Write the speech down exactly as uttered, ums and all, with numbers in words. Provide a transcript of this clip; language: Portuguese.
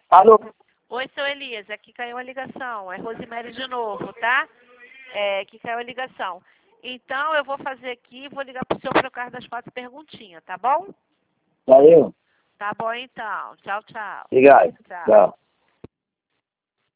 Alô? Oi, seu Elias, aqui caiu a ligação. É Rosemary de novo, tá? É, aqui caiu a ligação. Então, eu vou fazer aqui, vou ligar pro senhor por causa das quatro perguntinhas, tá bom? Valeu. Tá bom, então. Tchau, tchau. Obrigado. Tchau. Tchau.